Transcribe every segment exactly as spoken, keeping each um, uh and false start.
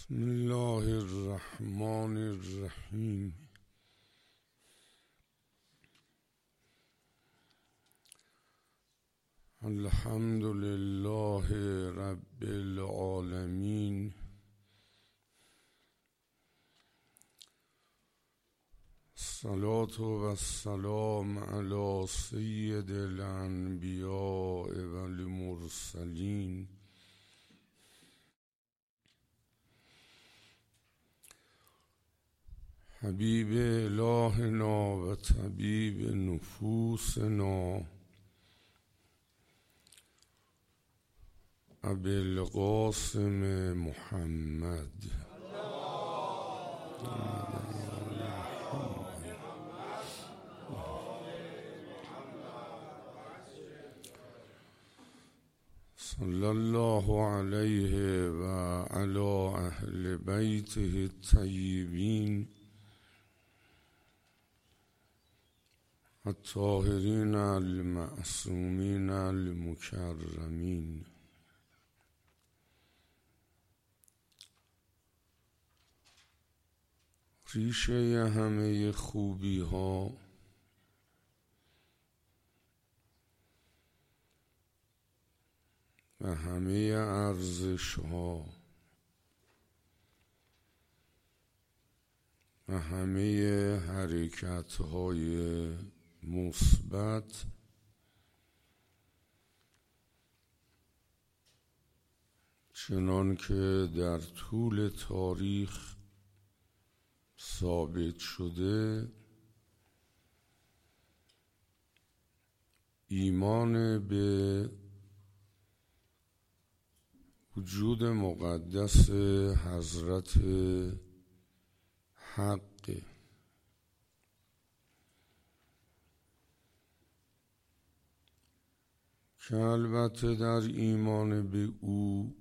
بسم الله الرحمن الرحیم. الحمد لله رب العالمین، الصلاة و السلام علی سید الانبیاء و المرسلین حبیب الهنا و طبیب نفوسنا ابی القاسم محمد صلی الله علیه و علی اهل بیته الطیبین الطاهرین المعصومین المکرمین. ریشه همه خوبی ها و همه ارزش ها و همه حرکت های مثبت چنان که در طول تاریخ ثابت شده ایمان به وجود مقدس حضرت حق که البته در ایمان به او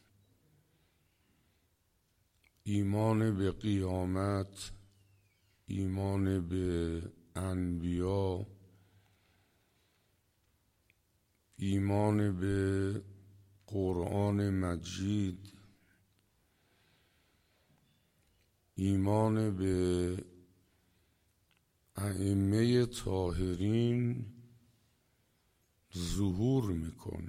ایمان به قیامت، ایمان به انبیا، ایمان به قرآن مجید، ایمان به ائمه طاهرین ظهور میکنه.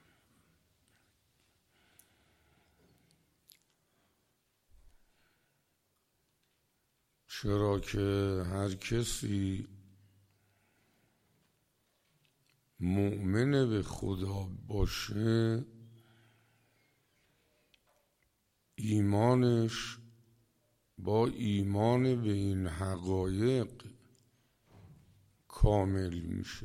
چرا که هر کسی مؤمن به خدا باشه ایمانش با ایمان به این حقایق کامل میشه.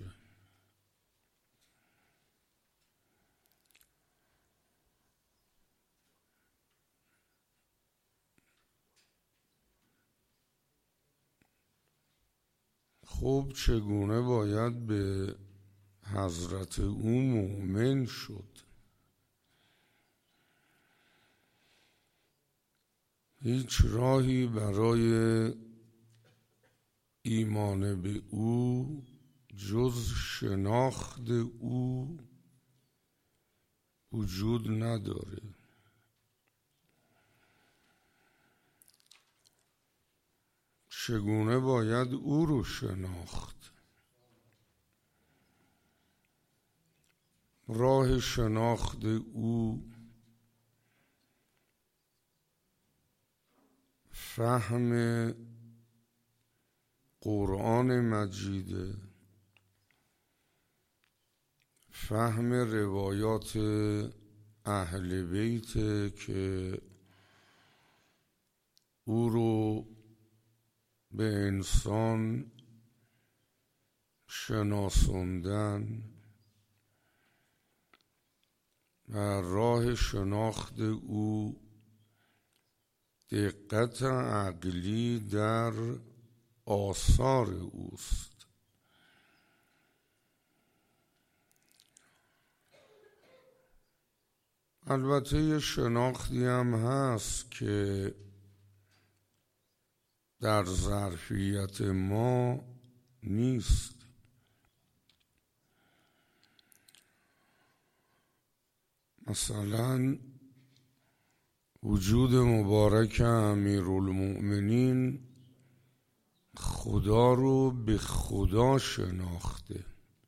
خب چگونه باید به حضرت او مؤمن شد؟ هیچ راهی برای ایمان به او جز شناخت او وجود نداره. چگونه باید او رو شناخت؟ راه شناخت او فهم قرآن مجید، فهم روایات اهل بیت که او رو به انسان شناسوندن و راه شناخت او دقت عقلی در آثار اوست. البته یه شناختی هم هست که در ظرفیت ما نیست. مثلا وجود مبارک امیرالمؤمنین خدا رو به خدا شناخته.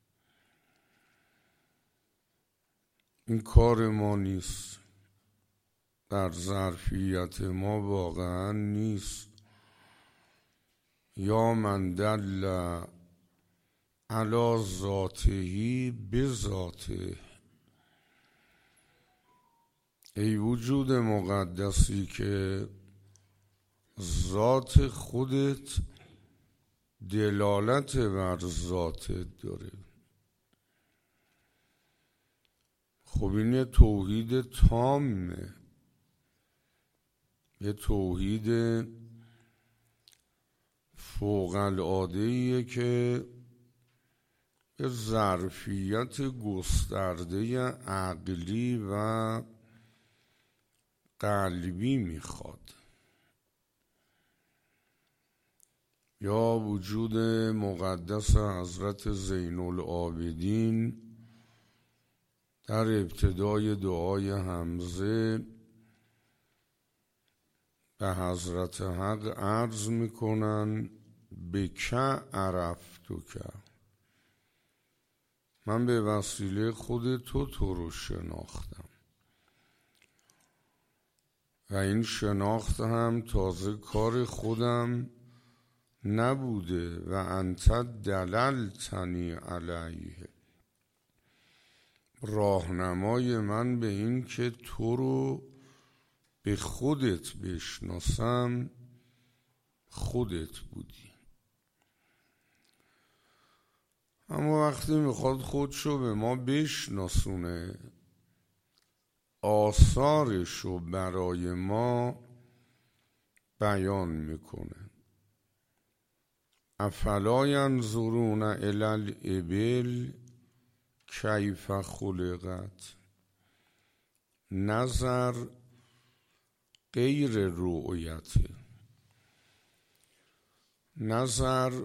این کار ما نیست، در ظرفیت ما واقعا نیست. یا من دل علی ذاته بذاته، ای وجود مقدسی که ذات خودت دلالت بر ذاتت داره. خب این یه توحید تامه، یه توحید فوق العاده‌ایه که یه ظرفیت گسترده عقلی و قلبی میخواد. یا وجود مقدس حضرت زین العابدین در ابتدای دعای حمزه به حضرت حق عرض میکنن بک عرفتک، من به وسیله خود تو تو رو شناختم و این شناخت هم تازه کار خودم نبوده و انت دللتنی علیه، راهنمای من به این که تو رو به خودت بشناسم خودت بودی. اما وقتی میخواد خودشو به ما بشناسونه، آثارشو برای ما بیان میکنه. افلا ینظرون الی الابل کیف خلقت، نظر غیر رؤیت، نظر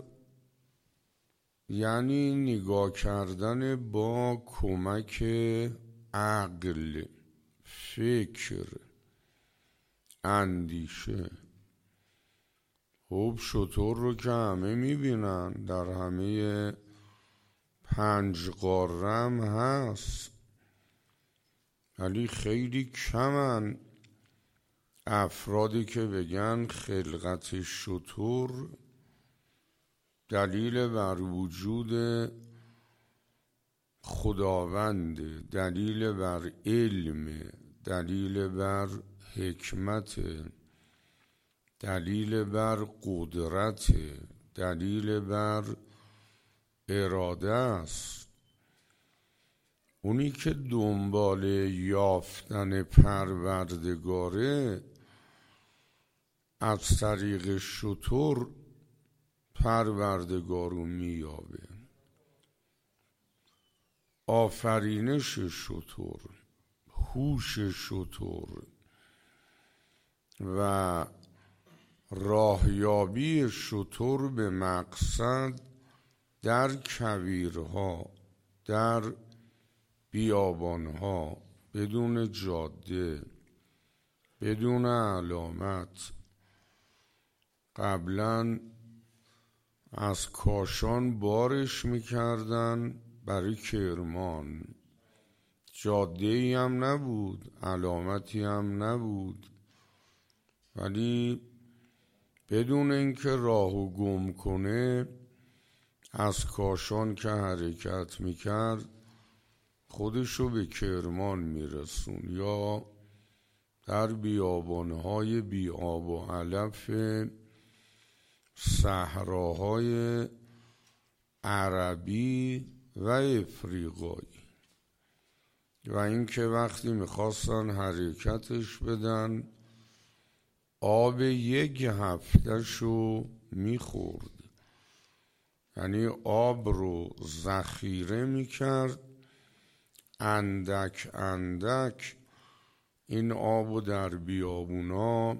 یعنی نگاه کردن با کمک عقل، فکر، اندیشه. خب شتر رو که همه میبینن، در همه پنج قارم هست، ولی خیلی کمن افرادی که بگن خلقت شتر دلیل بر وجود خداوند، دلیل بر علم، دلیل بر حکمت، دلیل بر قدرت، دلیل بر اراده است. اونی که دنبال یافتن پروردگاره از طریق شتر پروردگار رو مییابه. آفرینش شتر، هوش شتر و راهیابی شتر به مقصد در کویرها، در بیابانها، بدون جاده، بدون علامت. قبلا از کاشان بارش میکردن برای کرمان، جاده ای هم نبود، علامتی هم نبود، ولی بدون اینکه راهو گم کنه از کاشان که حرکت میکرد خودشو به کرمان میرسون. یا در بیابانهای بی آب و علف صحراهای عربی و افریقایی. و اینکه وقتی میخواستن حرکتش بدن آب یک هفتهشو میخورد، یعنی آب رو ذخیره میکرد، اندک اندک این آب رو در بیابونا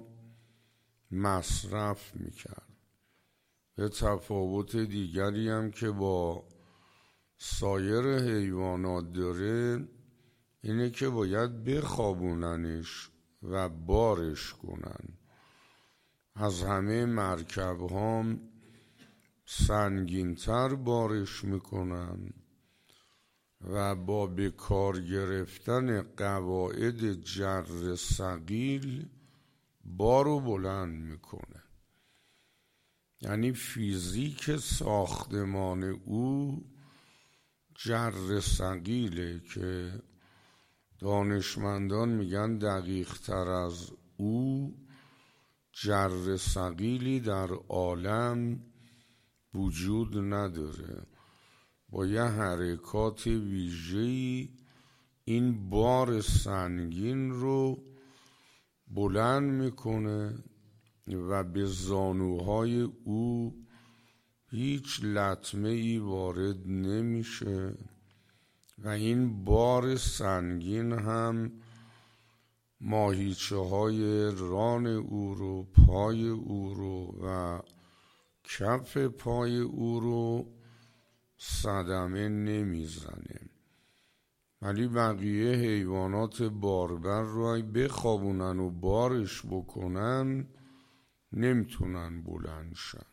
مصرف میکرد. یه تفاوت دیگری هم که با سایر حیوانات داره اینه که باید بخوابوننش و بارش کنن. از همه مرکب ها سنگین‌تر بارش میکنن و با به کار گرفتن قواعد جر ثقیل بارو بلند میکنه. یعنی فیزیک ساختمان او جر ثقیله که دانشمندان میگن دقیق تر از او جر ثقیلی در عالم وجود نداره. با یه حرکات ویژه‌ای این بار سنگین رو بلند میکنه و به زانوهای او هیچ لطمه ای وارد نمیشه و این بار سنگین هم ماهیچه های ران او رو، پای او رو و کف پای او رو صدمه نمیزنه. ولی بقیه حیوانات باربر رو اگه بخوابونن و بارش بکنن نمیتونن بلند شن.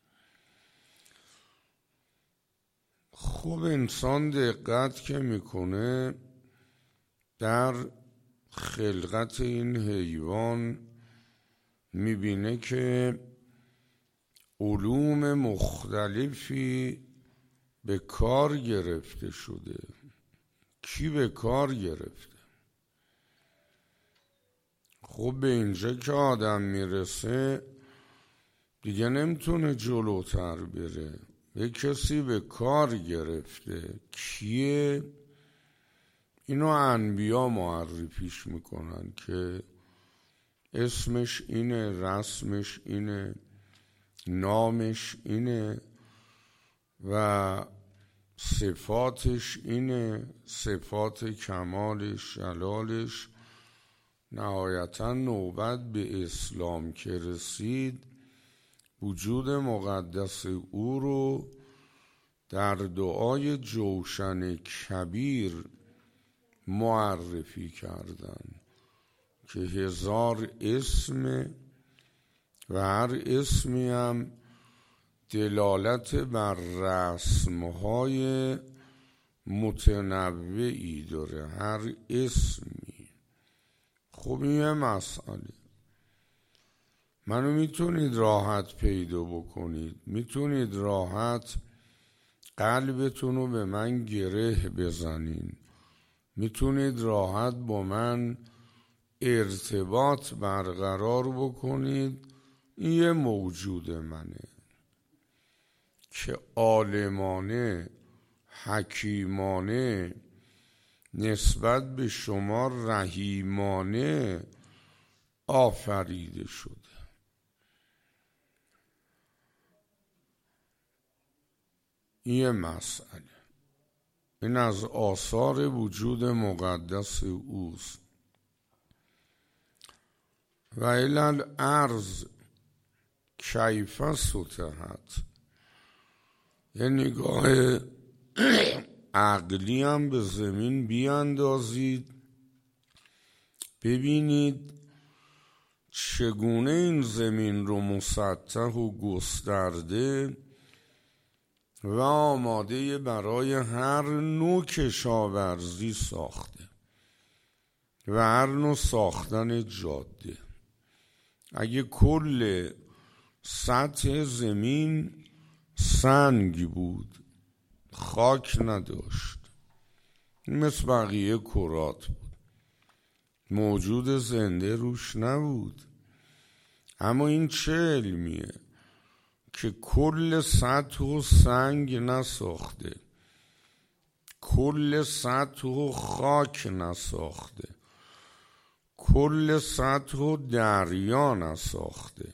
خب انسان دقت که میکنه در خلقت این حیوان میبینه که علوم مختلفی به کار گرفته شده. کی به کار گرفته؟ خب به اینجا که آدم میرسه دیگه نمیتونه جلوتر بره. یه کسی به کار گرفته. کیه؟ اینو انبیا معرفیش میکنن که اسمش اینه، رسمش اینه، نامش اینه و صفاتش اینه، صفات کمالش، جلالش. نهایتا نوبت به اسلام که رسید وجود مقدس او رو در دعای جوشن کبیر معرفی کردن که هزار اسم و هر اسمی هم دلالت بر رسمهای متنوعی داره. هر اسمی. خب این یه مسئله. منو میتونید راحت پیدا بکنید، میتونید راحت قلبتون رو به من گره بزنین، میتونید راحت با من ارتباط برقرار بکنید. این یه موجود منه که عالمانه، حکیمانه، نسبت به شما رحیمانه آفریده شده. این یه مسئله. این از آثار وجود مقدس اوست. و الی الارض کیف سطحت. یه نگاه عقلی هم به زمین بیاندازید، ببینید چگونه این زمین رو مسطح و گسترده و آماده برای هر نوع کشاورزی ساخته و هر نوع ساختن جاده. اگه کل سطح زمین سنگ بود، خاک نداشت، مثل بقیه کرات بود، موجود زنده روش نبود. اما این چه علمیه که کل سطح و سنگ نساخته، کل سطح و خاک نساخته، کل سطح و دریا نساخته،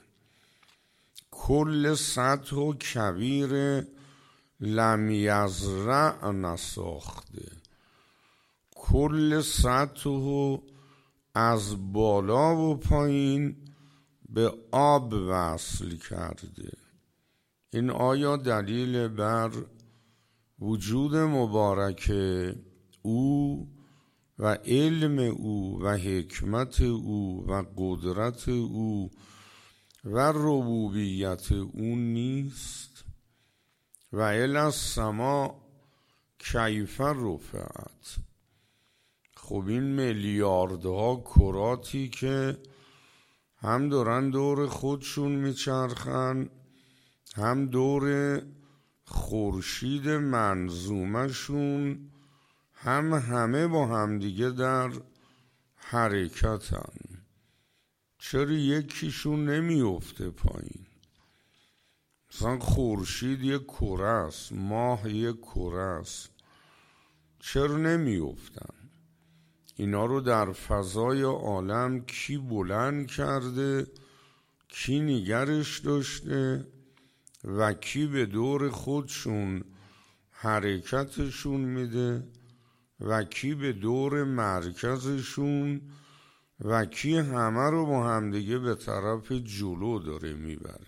کل سطح و کویر لم یزرع نساخته، کل سطح و از بالا و پایین به آب وصل کرده. این آیا دلیل بر وجود مبارک او و علم او و حکمت او و قدرت او و ربوبیت او نیست؟ و الی السما کیف رفعت. خب این میلیاردها کراتی که هم دارن دور خودشون میچرخن، هم دور خورشید منظومشون، هم همه با همدیگه در حرکتن، چرا یکیشون نمیفته پایین؟ مثلا خورشید یک کره است، ماه یک کره است، چرا نمیافتن؟ اینا رو در فضای عالم کی بلند کرده، کی نگرش داشته و کی به دور خودشون حرکتشون میده و کی به دور مرکزشون و کی همه رو با همدیگه به طرف جلو داره میبره؟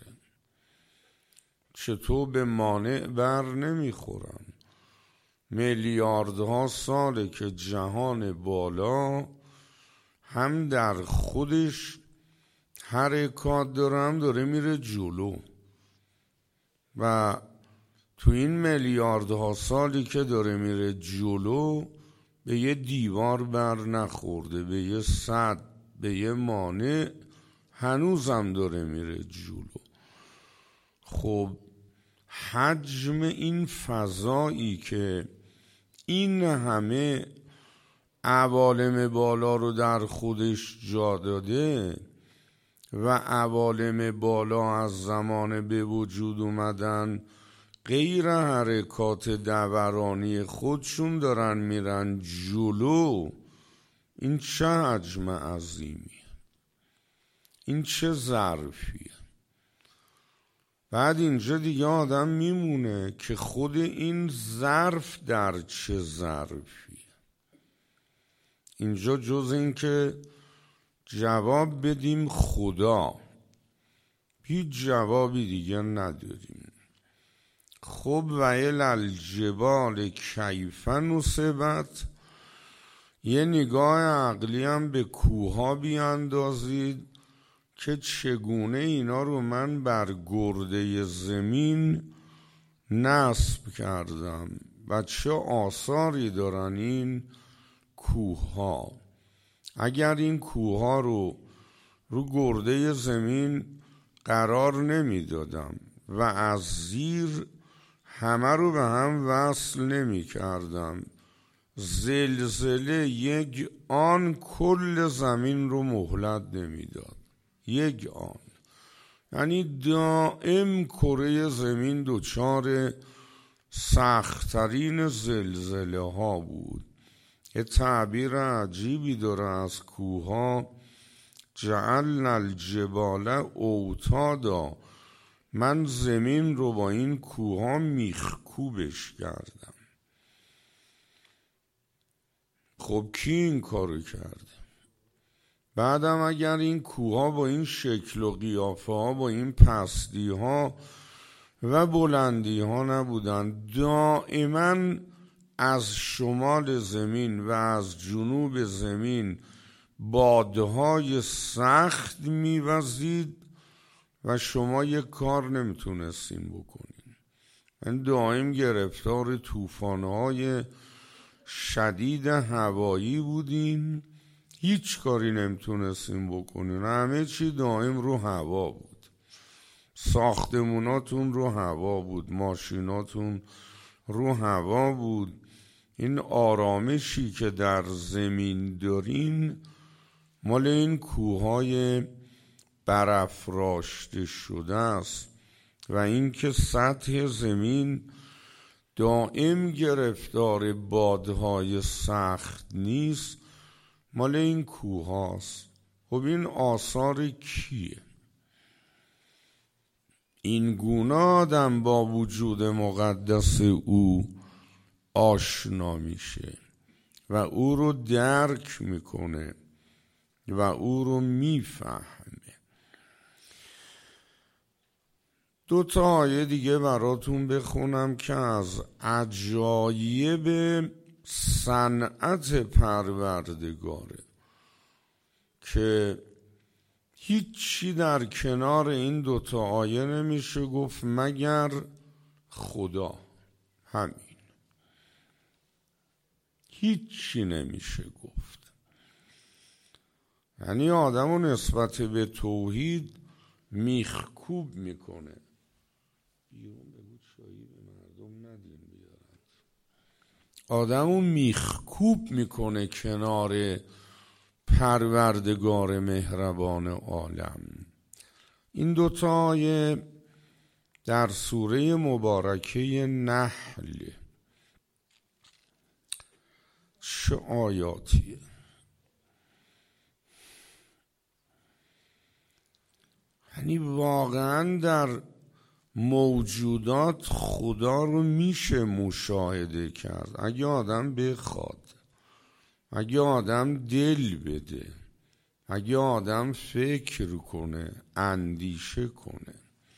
چطور به مانع بر نمیخورن؟ میلیاردها ساله که جهان بالا هم در خودش حرکات داره، هم داره میره جلو و تو این میلیاردها سالی که داره میره جلو به یه دیوار بر نخورده، به یه سد، به یه مانع، هنوزم داره میره جلو. خب حجم این فضایی که این همه عوالم بالا رو در خودش جا داده و عوالم بالا از زمان به وجود اومدن غیر حرکات دورانی خودشون دارن میرن جلو، این چه حجم عظیمیه، این چه ظرفیه. بعد اینجا دیگه آدم میمونه که خود این ظرف در چه ظرفیه. اینجا جز این که جواب بدیم خدا، هیچ جوابی دیگه نداریم. خب و الی الجبال کیف نصبت، یه نگاه عقلی هم به کوها بیاندازید که چگونه اینا رو من بر گرده زمین نصب کردم و چه آثاری دارن این کوه ها. اگر این کوه ها رو رو گرده زمین قرار نمی دادم و از زیر همه رو به هم وصل نمی کردم، زلزله یک آن کل زمین رو مهلت نمی داد، یک آن. یعنی دائم کره زمین دچار سخت‌ترین زلزله ها بود. یه تعبیر عجیبی داره از کوها، جعلنا الجبال اوتادا، من زمین رو با این کوها میخکوبش کردم. خب کی این کارو کرده؟ بعدم اگر این کوها با این شکل و قیافه ها، با این پستی ها و بلندی ها نبودن، دائما از شمال زمین و از جنوب زمین بادهای سخت میوزید و شما یک کار نمیتونستین بکنین. من دائم گرفتار طوفان‌های شدید هوایی بودین، هیچ کاری نمیتونستین بکنین، همه چی دائم رو هوا بود. ساختموناتون رو هوا بود، ماشیناتون رو هوا بود. این آرامشی که در زمین دارین مال این کوههای برافراشته شده است و این که سطح زمین دائم گرفتار بادهای سخت نیست مال این کوه هاست. خب این آثار کیه؟ این گونه آدم با وجود مقدس او آشنا میشه و او رو درک میکنه و او رو میفهمه. دو تا آیه دیگه براتون بخونم که از عجایب صنعت پروردگاره که هیچی در کنار این دوتا آیه نمیشه گفت مگر خدا. همین، هیچی نمیشه گفت. یعنی آدم رو نسبت به توحید میخکوب میکنه. بیرون بگو چایی به مردم ندین بیارن. آدم رو میخکوب میکنه کنار پروردگار مهربان عالم. این دوتا آیه در سوره مبارکه نحل چه آیاتیه؟ یعنی واقعا در موجودات خدا رو میشه مشاهده کرد اگه آدم بخواد، اگه آدم دل بده، اگه آدم فکر کنه، اندیشه کنه.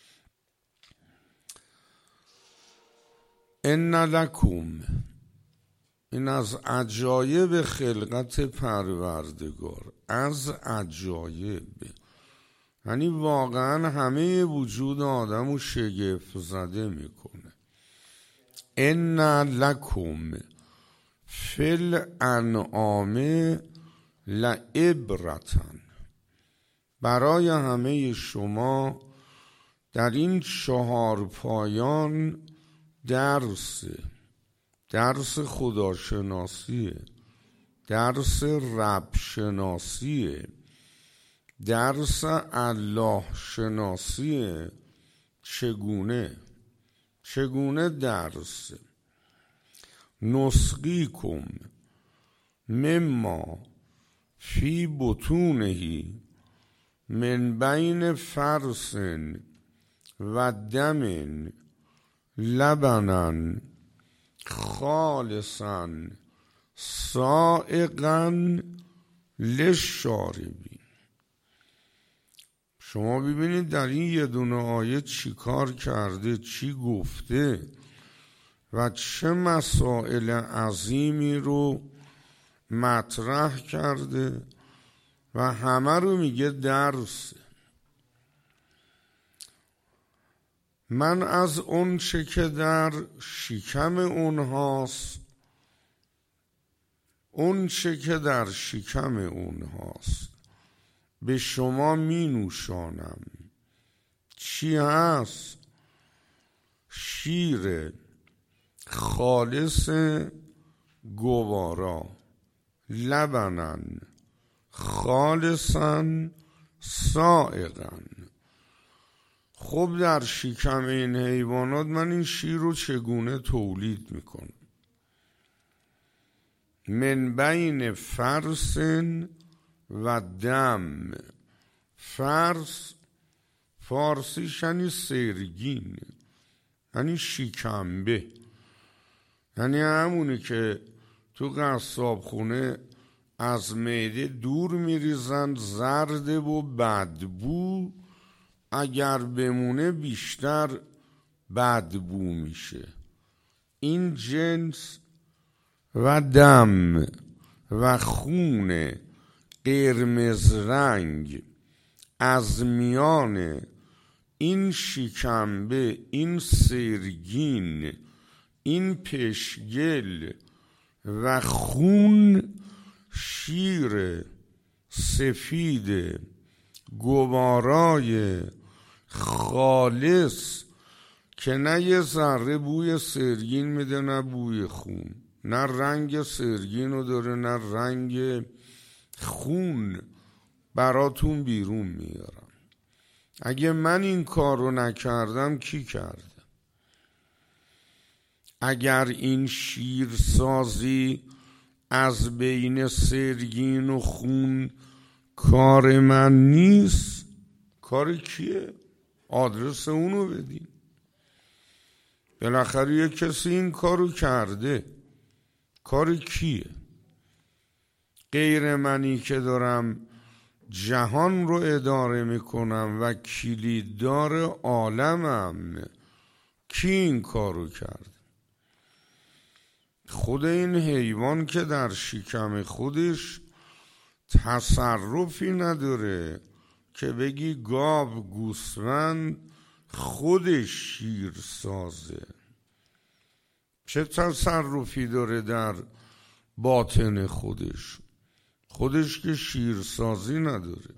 ان لکم، این از عجایب خلقت پروردگار، از عجایب، یعنی واقعا همه وجود آدم رو شگفت زده میکنه. ان لکم فی الانعام لعبرتن، برای همه شما در این چهار پایان درس، درس خداشناسیه، درس رب شناسیه، درس الله شناسیه. چگونه؟ چگونه درس؟ نسقیکم مما فی بطونهی من بین فرس و دم لبنا خالصا سائغا للشاربین. شما ببینید در این یه دونه آیه چی کار کرده، چی گفته و چه مسائل عظیمی رو مطرح کرده و همه رو میگه درس. من از اون چه که در شکم اونهاست، اون چه که در شکم اونهاست به شما می نوشانم. چی هست؟ شیر خالص گوارا، لبنن خالصا سائغا. خب در شکم این حیوانات من این شیر رو چگونه تولید میکنم؟ من بین فرس و دم. فرس فارسیش یعنی سرگین، یعنی شکمبه، یعنی همونی که تو قصاب خونه از معده دور میریزن، زرد و بدبو، اگر بمونه بیشتر بدبو میشه. این جنس و دم و خون قرمز رنگ از میان این شکمبه، این سرگین، این پشگل و خون شیر سفید گوارای خالص که نه یه ذره بوی سرگین میده نه بوی خون، نه رنگ سرگین رو داره نه رنگ خون، براتون بیرون میارم. اگه من این کار رو نکردم کی کرده؟ اگر این شیرسازی از بین سرگین و خون کار من نیست، کار کیه؟ آدرس اونو بدین. بالاخره یه کسی این کارو کرده. کار کیه؟ غیر منی که دارم جهان رو اداره میکنم و کلیددار عالمم. کی این کارو کرد؟ خود این حیوان که در شکم خودش تصرفی نداره که بگی گاو، گوسفند خودش شیر سازه، چه تصرفی داره در باطن خودش؟ خودش که شیرسازی نداره.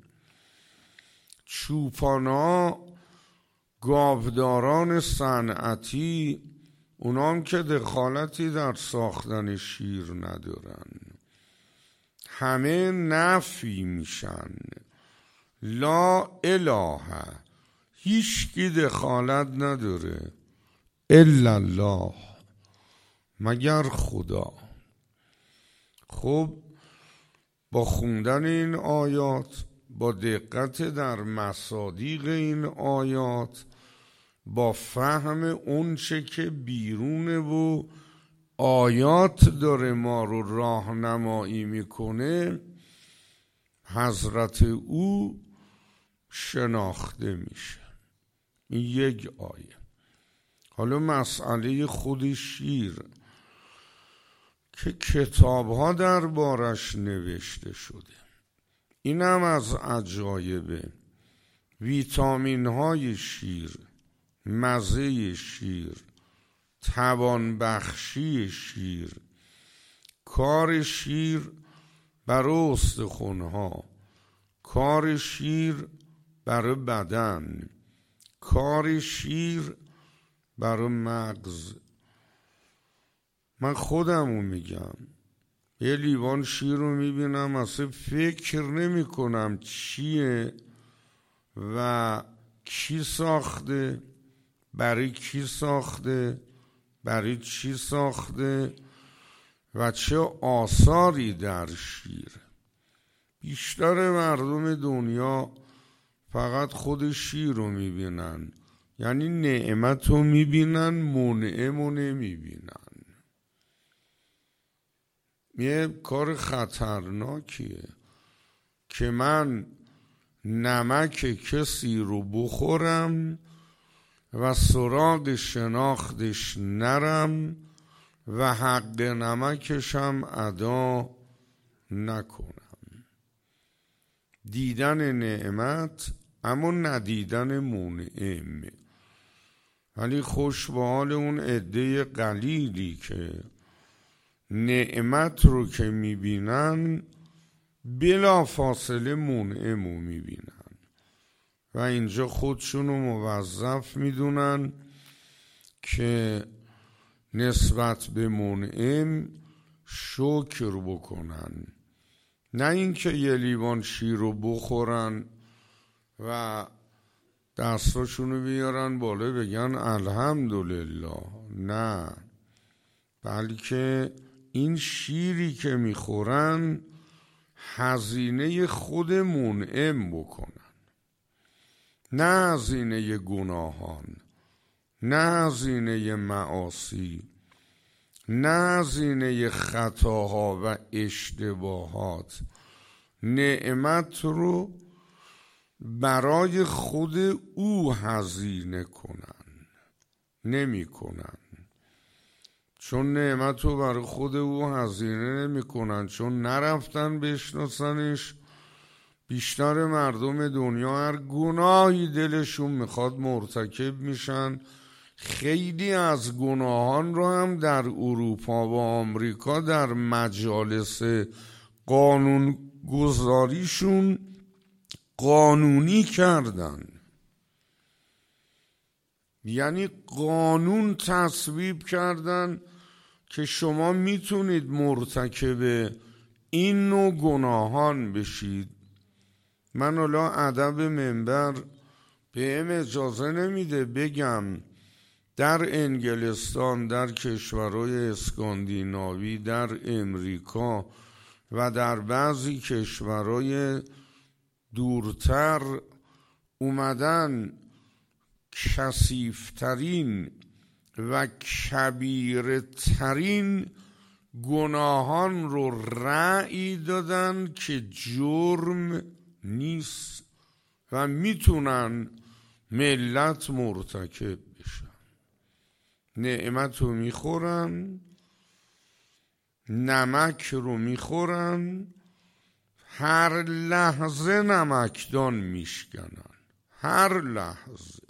چوپانا، گاوداران صنعتی، اونام که دخالتی در ساختن شیر ندارن، همه نفی میشن. لا اله، هیچکی دخالت نداره الا الله، مگر خدا. خب با خوندن این آیات، با دقت در مصادیق این آیات، با فهم اون چه که بیرونه و آیات داره ما رو راهنمایی میکنه، حضرت او شناخته میشه. این یک آیه. حالا مسئله خود شیر که کتاب ها در بارش نوشته شده، این هم از عجایبه. ویتامین های شیر، مزه شیر، توانبخشی شیر، کار شیر برای استخوان‌ها، کار شیر برای بدن، کار شیر برای مغز. من خودمو میگم، یه لیوان شیر رو میبینم اصلا فکر نمی کنم چیه و کی ساخته، برای کی ساخته، برای چی ساخته و چه آثاری در شیر. بیشتر مردم دنیا فقط خود شیر رو میبینن، یعنی نعمت رو میبینن، منعم رو نمیبینن. یه کار خطرناکیه که من نمک کسی رو بخورم و سراغ شناختش نرم و حق نمکشم ادا نکنم. دیدن نعمت اما ندیدن منعم. ولی خوش به حال اون عده قلیلی که نعمت رو که میبینن بلا فاصله منعم رو میبینن و اینجا خودشون رو موظف میدونن که نسبت به منعم شکر بکنن، نه اینکه یه لیوان شیر رو بخورن و دستاشون رو بیارن بالا بگن الحمدلله. نه، بلکه این شیری که میخورن هزینه خود منعم بکنن، نه هزینه گناهان، نه هزینه معاصی، نه هزینه خطاها و اشتباهات. نعمت رو برای خود او هزینه کنن، نمی کنن. چون نعمت رو برای خود او هزینه نمی کنن، چون نرفتن بشناسنش. بیشتر مردم دنیا هر گناهی دلشون میخواد مرتکب میشن. خیلی از گناهان رو هم در اروپا و آمریکا در مجالس قانون گذاریشون قانونی کردن، یعنی قانون تصویب کردن که شما میتونید مرتکب این نوع گناهان بشید. من حالا ادب منبر بهم اجازه نمیده بگم در انگلستان، در کشورهای اسکاندیناوی، در امریکا و در بعضی کشورهای دورتر اومدن کثیف‌ترین و کبیرترین گناهان رو رأی دادن که جرم نیست و میتونن ملت مرتکب بشن. نعمت رو میخورن نمک رو میخورن، هر لحظه نمکدان میشکنن، هر لحظه.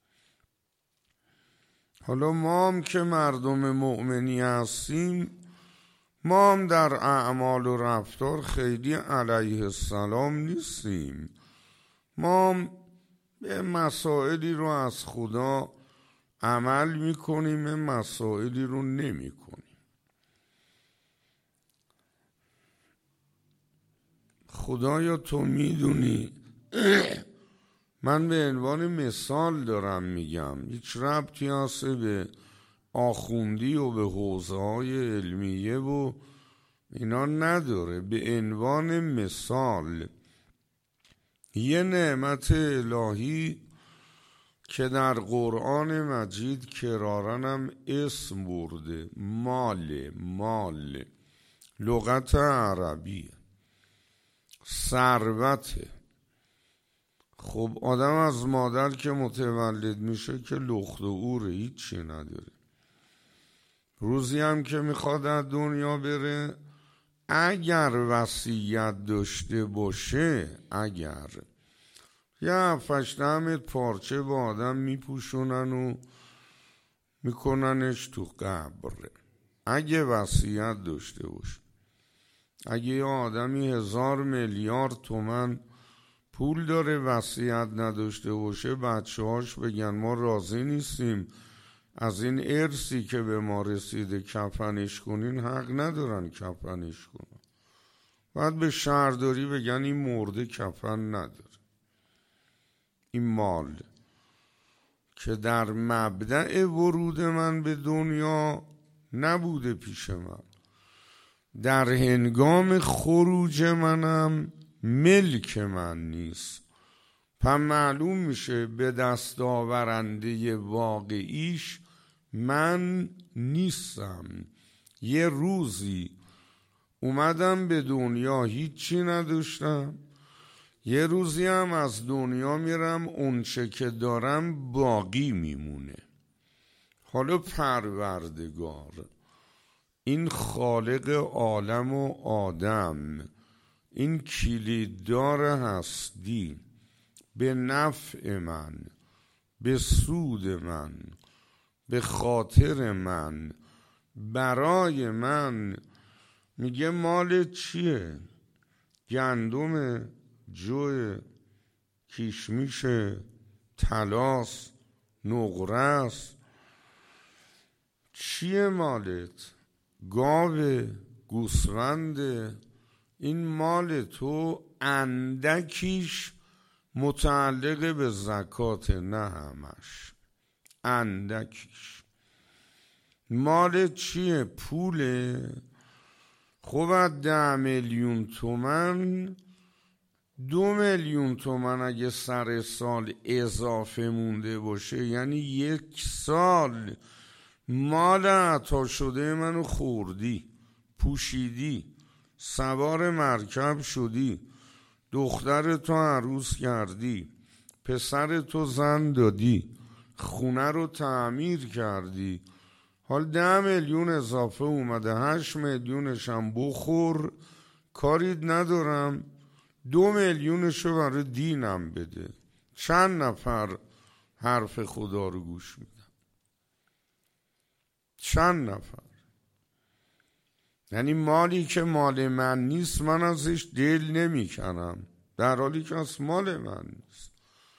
حالا ما هم که مردم مؤمنی هستیم، ما هم در اعمال و رفتار خیلی علیه السلام نیستیم. ما هم به مسائلی رو از خدا عمل میکنیم، به مسائلی رو نمیکنیم. خدایا تو میدونی، من به عنوان مثال دارم میگم، هیچ ربطی هست به آخوندی و به حوزه های علمیه و اینا نداره. به عنوان مثال یه نعمت الهی که در قرآن مجید کرارن هم اسم برده، مال، مال لغت عربی، ثروته. خب آدم از مادر که متولد میشه که لخت و اوره، هیچی نداره. روزی هم که میخواد از دنیا بره، اگر وصیت داشته باشه، اگر یه هفتش دمت پارچه با آدم میپوشونن و میکننش تو قبر، اگه وصیت داشته باشه. اگه یه آدمی هزار میلیارد تومن پول داره وصیت نداشته باشه، بچه هاش بگن ما راضی نیستیم از این ارثی که به ما رسیده کفنش کنین، حق ندارن کفنش کنن. باید به شهرداری بگن این مرده کفن نداره. این مال که در مبدأ ورود من به دنیا نبوده پیش من، در هنگام خروج منم ملک من نیست. پس معلوم میشه به دست آورنده واقعیش من نیستم. یه روزی اومدم به دنیا هیچی نداشتم، یه روزی هم از دنیا میرم اونچه که دارم باقی میمونه. حالا پروردگار، این خالق عالم و آدم، این کلیددار هستی، به نفع من، به سود من، به خاطر من، برای من، میگه مال چیه؟ گندم، جو، کشمیش، طلاست، نقره‌ست. چیه مالت؟ گاوه، گوسفنده. این مال تو اندکیش متعلق به زکات، نه همش، اندکیش. مال چیه؟ پوله. خب از ده میلیون تومن دو میلیون تومن اگه سر سال اضافه مونده باشه، یعنی یک سال مال عطا شده منو خوردی، پوشیدی، سوار مرکب شدی، دختر تو عروس کردی، پسر تو زن دادی، خونه رو تعمیر کردی. حال ده میلیون اضافه اومده، هشت میلیونش هم بخور، کارید ندارم، دو میلیونشو برای دینم بده. چند نفر حرف خدا رو گوش میدن؟ چند نفر؟ یعنی مالی که مال من نیست من ازش دل نمی کنم، در حالی که از مال من نیست.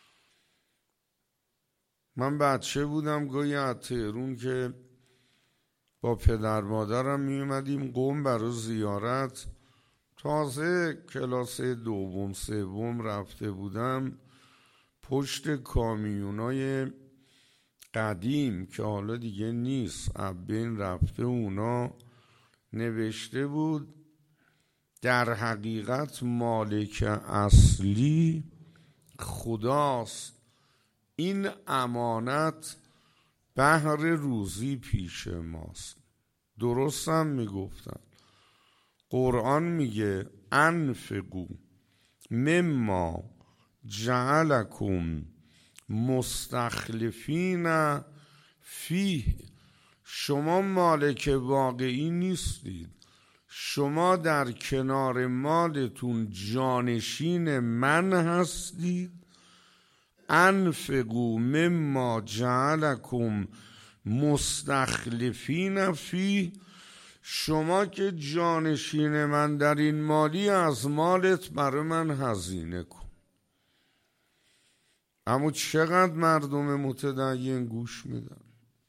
من بچه بودم گاهی از تهرون که با پدر مادرم می اومدیم قم برای زیارت، تازه کلاس دوم سوم رفته بودم، پشت کامیونای قدیم که حالا دیگه نیست، ابین رفته، اونا نوشته بود در حقیقت مالک اصلی خداست، این امانت بهر روزی پیش ماست. درست هم میگفتن. قرآن میگه انفقوا مما جعلکم مستخلفین فیه. شما مالک واقعی نیستید، شما در کنار مالتون جانشین من هستید. انفقوا مما جعلکم مستخلفین فیه، شما که جانشین من در این مالی، از مالت برای من هزینه کن. اما چقدر مردم متدین گوش میدن؟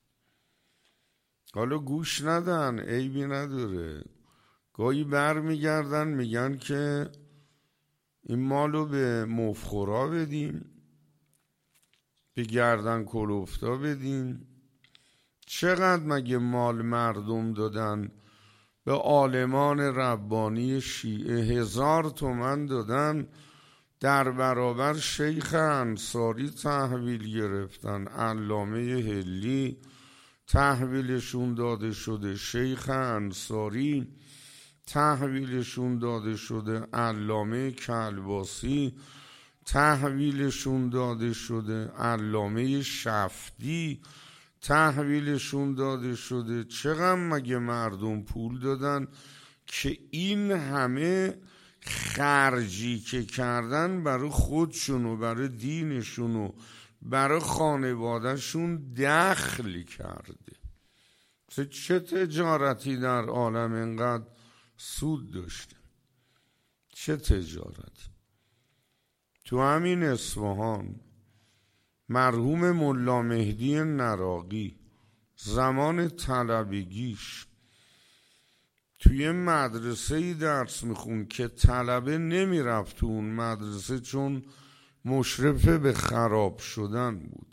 حالا گوش ندن، عیبی نداره. گاهی بر میگردن میگن که این مالو به مفخورا بدیم، به گردن کلوفتا بدیم. چقدر مگه مال مردم دادن به عالمان ربانی شیعه؟ هزار تومن دادن در برابر شیخ انصاری تحویل گرفتن، علامه هلی تحویلشون داده شده، شیخ انصاری تحویلشون داده شده، علامه کلباسی تحویلشون داده شده، علامه شفدی تحویلشون داده شده. چقدر مگه مردم پول دادن که این همه خرجی که کردن برای خودشون و برای دینشون و برای خانوادهشون دخل کرده؟ چه تجارتی در عالم اینقدر سود داشته؟ چه تجارتی؟ تو همین اصفهان مرحوم ملا مهدی نراقی زمان طلبگیش توی مدرسه‌ای درس میخون که طلبه نمیرفت تو اون مدرسه چون مشرف به خراب شدن بود.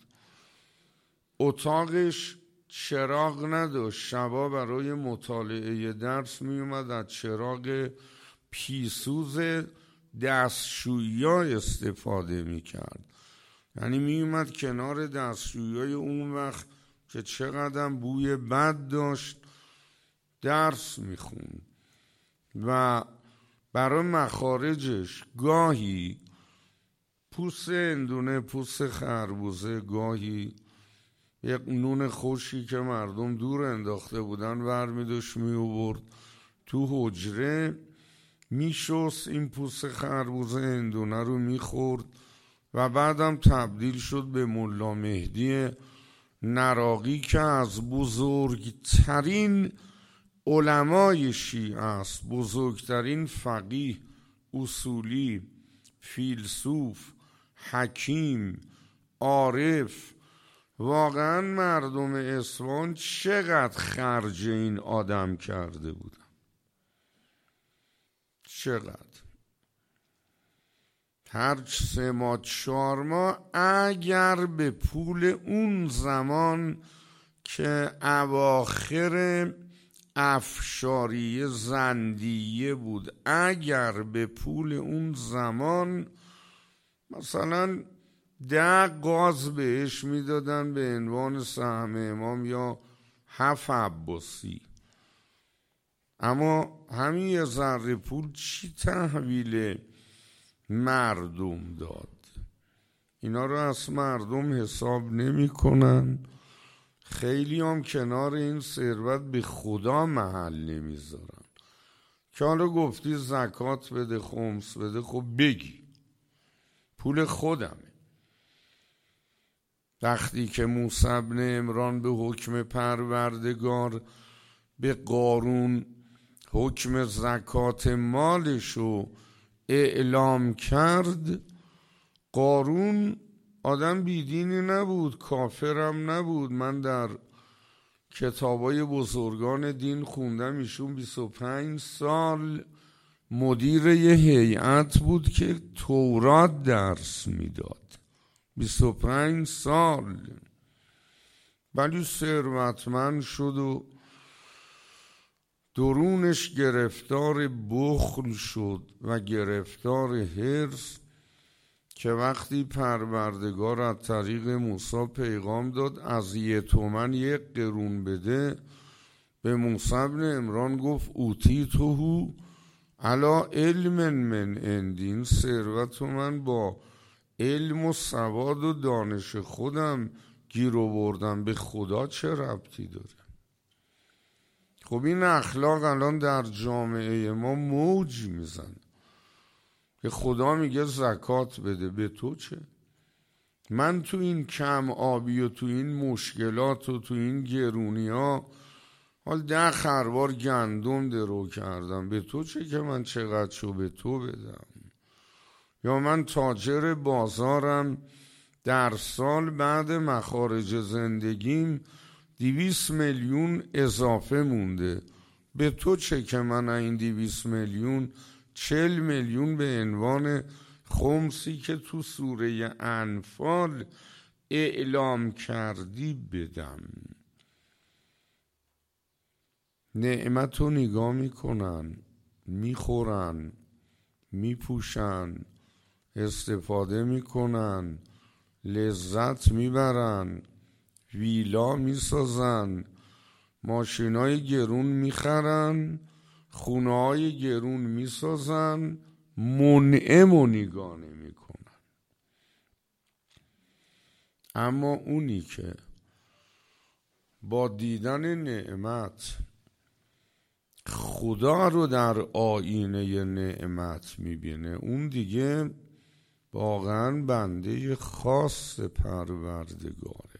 اتاقش چراغ نداشت، شبا برای مطالعه درس میومد از چراغ پیسوز دستشویی استفاده میکرد. یعنی میومد کنار دستشویی اون وقت که چقدر بوی بد داشت درس میخوند و برای مخارجش گاهی پوست اندونه، پوست خربوزه، گاهی یک نون خوشی که مردم دور انداخته بودن ور میداشت میوورد تو حجره، میشست این پوست خربوزه اندونه رو میخورد و بعدم تبدیل شد به ملا مهدی نراقی که از بزرگترین علمای شیعه است، بزرگترین فقیه، اصولی، فیلسوف، حکیم، عارف. واقعا مردم اصفهان چقدر خرج این آدم کرده بودن، چقدر. هر سه ماه چهار ماه اگر به پول اون زمان که اواخر افشاری زندیه بود، اگر به پول اون زمان مثلا ده قاز بهش میدادن به عنوان سهم امام یا هفت عباسی، اما همین یه ذره پول چی تحویل مردم داد؟ اینا رو از مردم حساب نمی کنن. خیلی هم کنار این ثروت به خدا محل نمیذارن که حالا گفتی زکات بده، خمس بده، خب بگی پول خودمه. وقتی که موسی بن عمران به حکم پروردگار به قارون حکم زکات مالشو اعلام کرد، قارون آدم بیدینی نبود، کافرم نبود. من در کتابای بزرگان دین خوندم ایشون بیست و پنج سال مدیر یه هیئت بود که تورات درس میداد، بیست و پنج سال. ولی ثروتمند شد و درونش گرفتار بخل شد و گرفتار حرص که وقتی پروردگار از طریق موسی پیغام داد از یه تومن یک قرون بده، به موسی بن عمران گفت اوتیتهو علی علم من عندی، این ثروت من با علم و سواد و دانش خودم گیر آوردم، به خدا چه ربطی داره؟ خب این اخلاق الان در جامعه ما موج میزن که خدا میگه زکات بده، به تو چه؟ من تو این کم آبی و تو این مشکلات و تو این گرونی ها حال ده خروار گندم درو کردم، به تو چه که من چقدر شو به تو بدم؟ یا من تاجر بازارم، در سال بعد مخارج زندگیم دویست میلیون اضافه مونده، به تو چه که من این دویست میلیون چل میلیون به عنوان خمسی که تو سوره انفال اعلام کردی بدم؟ نعمت رو نگاه میکنن، میخورن، میپوشن، استفاده میکنن، لذت میبرن، ویلا میسازن، ماشینای گرون میخرن، خونه‌های گرون میسازن، منعم و نگاه نمیکنن. اما اونی که با دیدن نعمت خدا رو در آینه نعمت میبینه، اون دیگه واقعا بنده خاص پروردگاره.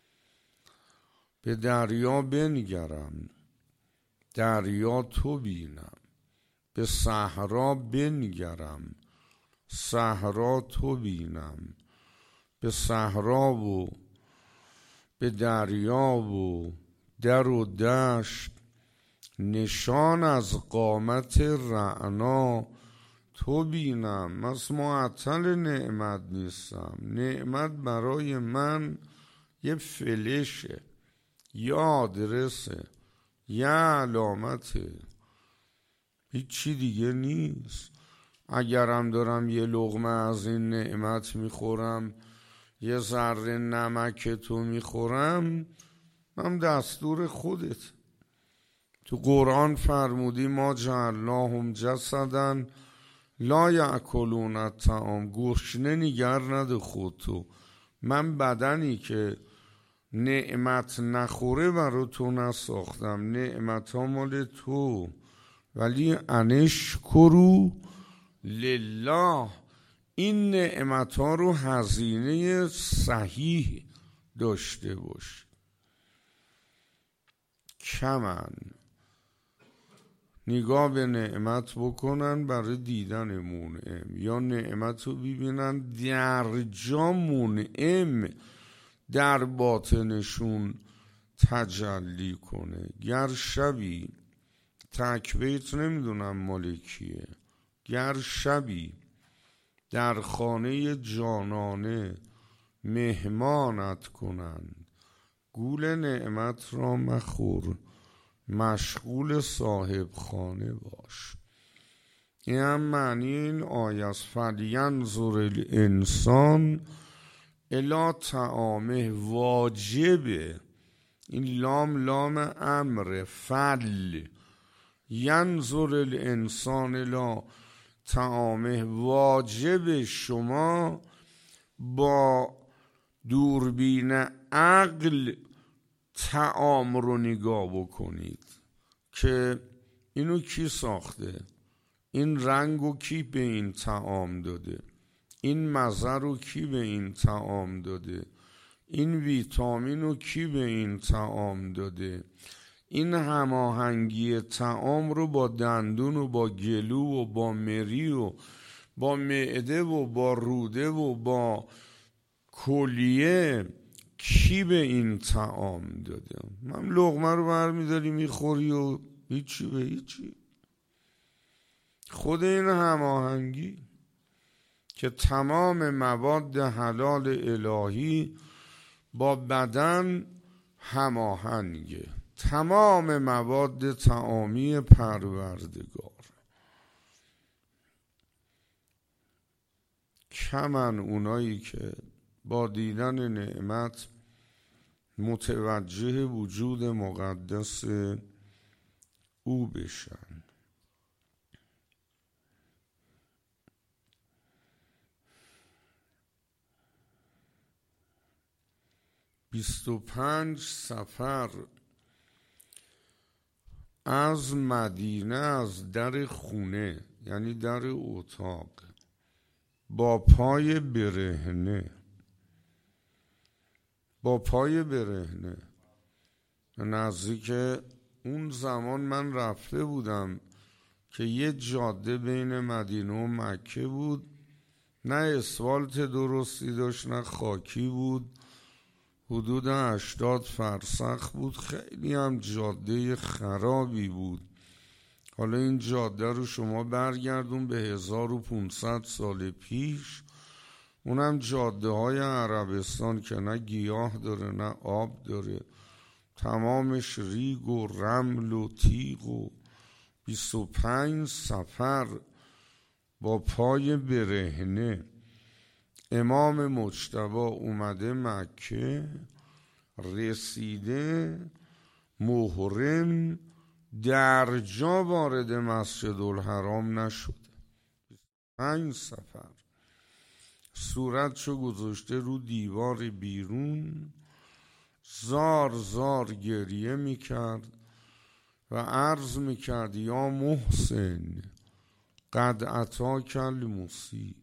به دریا بنگرم، دریا تو بینم، به صحرا بنگرم، صحرا تو بینم، به صحرا و به دریا و در و دشت نشان از قامت رعنا تو بینم. من معطل نعمت نیستم، نعمت برای من یه فلشه، یه آدرسه، یه علامته، هیچی دیگه نیست. اگرم دارم یه لقمه از این نعمت میخورم، یه ذره نمک تو میخورم، من دستور خودت. تو قرآن فرمودی ما جعلناهم جسدن لا یأکلون الطعام، گشنه نگر نده خودتو. من بدنی که نعمت نخوره برای تو نساختم، نعمت ها مال تو، ولی انشکروا لله، این نعمت ها رو هزینه صحیح داشته باش. کمن نگاه به نعمت بکنن برای دیدن منعم، یا نعمت رو ببینن در جا منعم در باطنشون تجلی کنه. گر شبی تکبیت نمیدونم مالکیه، گر شبی در خانه جانانه مهمانت کنند، گول نعمت را مخور، مشغول صاحب خانه باش. این هم معنی این آیه است. فلینظر الانسان الی طعامه، واجبه، این لام لام امر، فل ینظر الانسان الی طعامه، واجب شما با دوربین عقل طعام رو نگاه بکنید که اینو کی ساخته، این رنگو کی به این طعام داده، این مزه رو کی به این طعام داده، این ویتامین رو کی به این طعام داده. این هماهنگی طعام رو با دندون و با گلو و با مری و با معده و با روده و با کلیه کی به این طعام داده؟ من لقمه رو برمیداری میخوری و هیچی به هیچی. خود این هماهنگی که تمام مواد حلال الهی با بدن هماهنگه، تمام مواد طعامی پروردگار. کمن اونایی که با دیدن نعمت متوجه وجود مقدس او بشن. بیست و پنج سفر از مدینه، از در خونه یعنی در اتاق، با پای برهنه، با پای برهنه. نزدیک اون زمان من رفته بودم که یه جاده بین مدینه و مکه بود، نه اسفالت درستی داشت نه خاکی بود، حدود هشتاد فرسخ بود، خیلی هم جاده خرابی بود. حالا این جاده رو شما برگردون به هزار و پونصد سال پیش، اونم جاده های عربستان که نه گیاه داره نه آب داره، تمامش ریگ و رمل و تیغ و بیست و پنج سفر با پای برهنه. امام مجتبی اومده مکه، رسیده محرم در جا وارد مسجد الحرام نشده، پنج سفر صورتشو گذاشته رو دیوار بیرون، زار زار گریه میکرد و عرض میکرد یا محسن قد اتاک المسیء.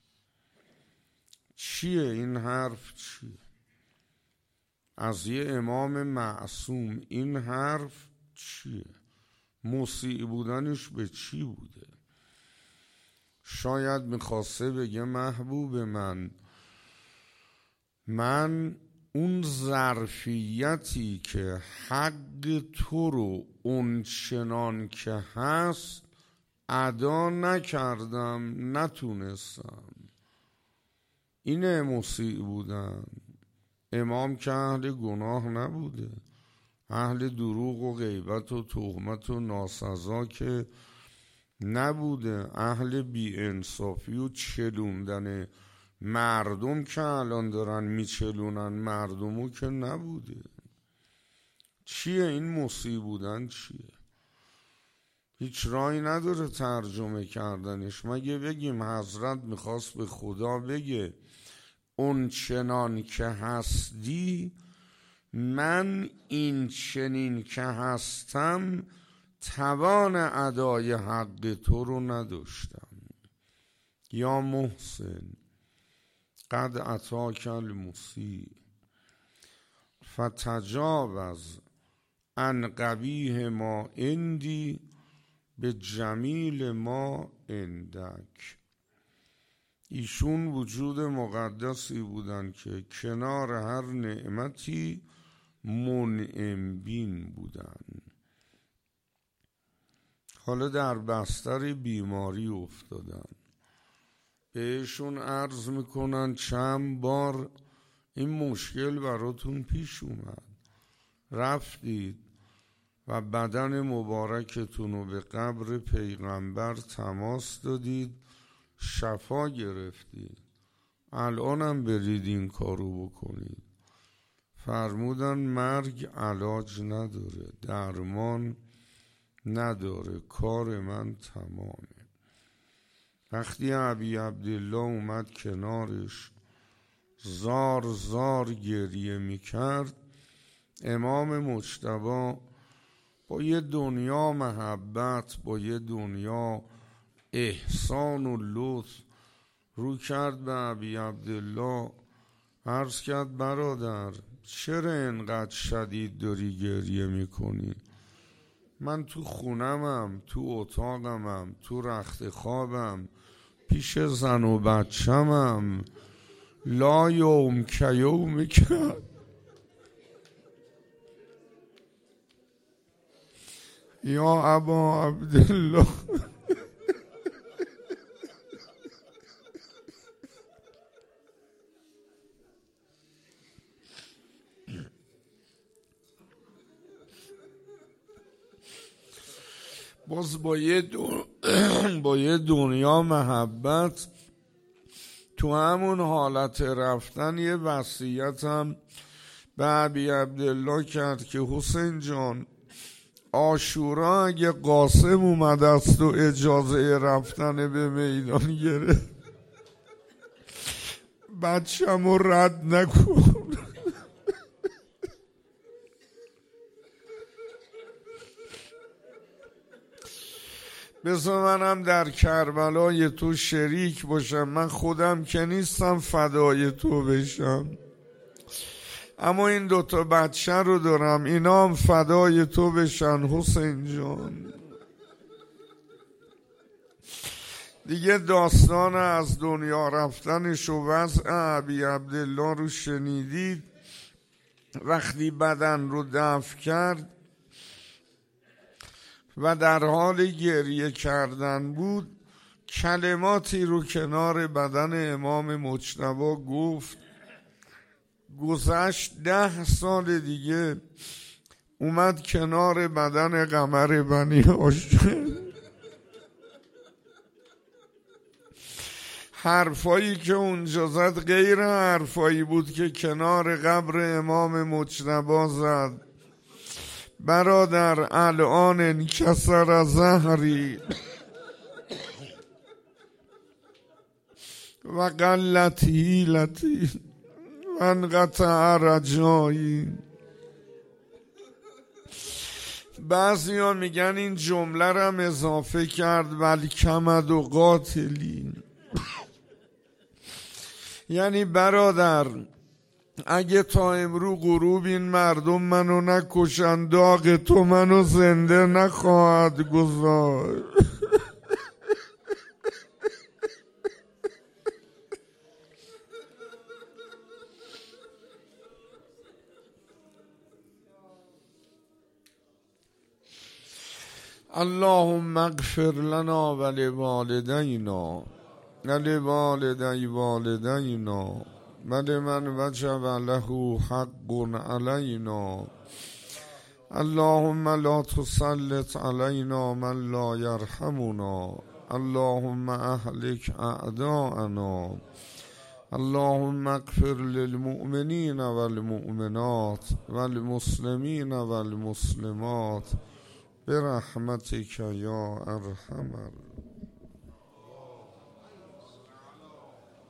چیه این حرف؟ چیه از یه امام معصوم؟ این حرف چیه؟ مسیء بودنش به چی بوده؟ شاید میخواسته بگه محبوب من، من اون ظرفیتی که حق تو رو اونچنان که هست ادا نکردم، نتونستم. اینه مسیء بودن. امام که اهل گناه نبوده، اهل دروغ و غیبت و تهمت و ناسزا که نبوده، اهل بی انصافی و چلوندن مردم که الان دارن میچلونن مردمو که نبوده. چیه این مسیء بودن؟ چیه؟ هیچ راهی نداره ترجمه کردنش، مگه بگیم حضرت میخواست به خدا بگه اون چنان که هستی، من این چنین که هستم توان ادای حق تو رو نداشتم. یا محسن قد اتاک المسیء فتجاوز عن قبیح ما عندی به جمیل ما عندک. ایشون وجود مقدسی بودن که کنار هر نعمتی منعم بین بودن. حالا در بستر بیماری افتادن، بهشون عرض میکنن چند بار این مشکل براتون پیش اومد، رفتید و بدن مبارکتون رو به قبر پیغمبر تماس دادید، شفا گرفتید، الانم برید این کارو بکنید. فرمودن مرگ علاج نداره، درمان نداره، کار من تمامه. وقتی ابی عبدالله اومد کنارش زار زار گریه میکرد، امام مجتبی با یه دنیا محبت، با یه دنیا احسان و لطف رو کرد به ابی عبدالله، عرض کرد برادر چرا اینقدر شدید داری گریه میکنی؟ من تو خونمم، تو اتاقمم، تو رخت خوابم، پیش زن و بچمم، لا یوم که یوم که. یا ابا عبدالله باز با یه, دو... با یه دنیا محبت تو همون حالت رفتن یه وصیتم به ابی عبدالله کرد که حسین جان عاشورا اگه قاسم اومد است و اجازه رفتن به میدان گرفت بچم رو رد نکن. بذار منم در کربلای تو شریک باشم. من خودم که نیستم فدای تو بشم، اما این دوتا بچه رو دارم، اینا هم فدای تو بشن حسین جان. دیگه داستان از دنیا رفتنش و وضع ابی عبدالله رو شنیدید. وقتی بدن رو دفن کرد و در حال گریه کردن بود، کلماتی رو کنار بدن امام مجتبی گفت. گذشت ده سال دیگه اومد کنار بدن قمر بنی هاشم. حرفایی که اونجا زد غیر حرفایی بود که کنار قبر امام مجتبی زد. برادر الان انکسر ظهری و قلت حیلتی و انقطع رجایی. بعضی ها میگن این جمله رم اضافه کرد ولی کمد و قاتلی، یعنی برادر اگه تا امرو غروب این مردم منو نکشن، داغ تو منو زنده نخواهد گذاشت. اللهم اغفر لنا ولوالدینا ولوالدی والدینا ولمن وجب له حق علینا. اللهم لا تسلط علینا من لا یرحمنا. اللهم اهلک اعداءنا. اللهم اغفر للمؤمنین والمؤمنات والمسلمین والمسلمات برحمتك یا ارحم الراحمین.